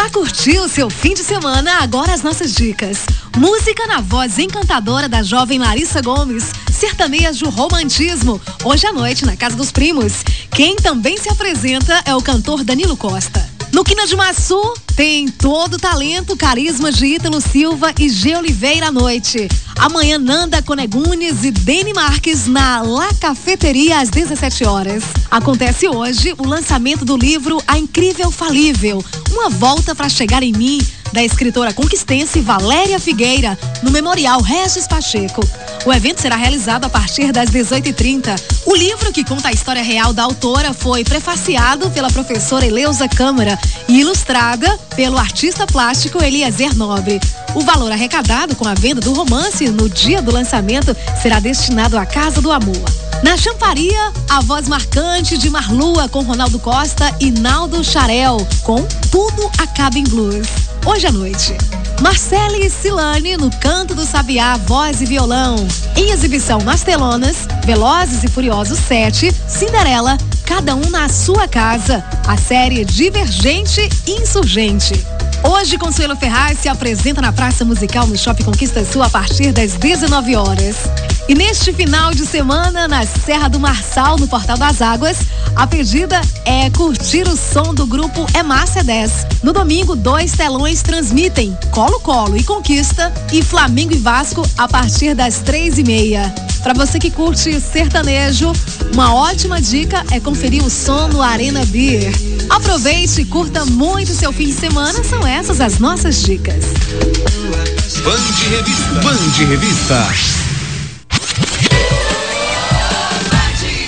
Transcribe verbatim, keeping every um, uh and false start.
Pra curtir o seu fim de semana, agora as nossas dicas. Música na voz encantadora da jovem Larissa Gomes, sertanejo romantismo, hoje à noite na Casa dos Primos. Quem também se apresenta é o cantor Danilo Costa. No Quina de Maçu tem todo o talento, carisma de Ítalo Silva e G. Oliveira à noite. Amanhã Nanda Conegunes e Deni Marques na La Cafeteria às dezessete horas. Acontece hoje o lançamento do livro A Incrível Falível, uma volta para chegar em mim, da escritora conquistense Valéria Figueira, no Memorial Regis Pacheco. O evento será realizado a partir das dezoito e trinta. O livro, que conta a história real da autora, foi prefaciado pela professora Eleusa Câmara e ilustrada pelo artista plástico Eliezer Nobre. O valor arrecadado com a venda do romance no dia do lançamento será destinado à Casa do Amor. Na Champaria, a voz marcante de Marlua com Ronaldo Costa e Naldo Xarel com Tudo Acaba em Blues. Hoje à noite, Marcele e Cilane no Canto do Sabiá, voz e violão. Em exibição nas telonas, Velozes e Furiosos sete, Cinderela, cada um na sua casa. A série Divergente e Insurgente. Hoje, Consuelo Ferraz se apresenta na Praça Musical no Shopping Conquista Sul a partir das dezenove horas. E neste final de semana, na Serra do Marçal, no Portal das Águas, a pedida é curtir o som do grupo É Massa dez. No domingo, dois telões transmitem Colo-Colo e Conquista e Flamengo e Vasco a partir das três e meia. Para você que curte sertanejo, uma ótima dica é conferir o som no Arena Beer. Aproveite e curta muito seu fim de semana, são essas as nossas dicas. Band Revista. Band Revista.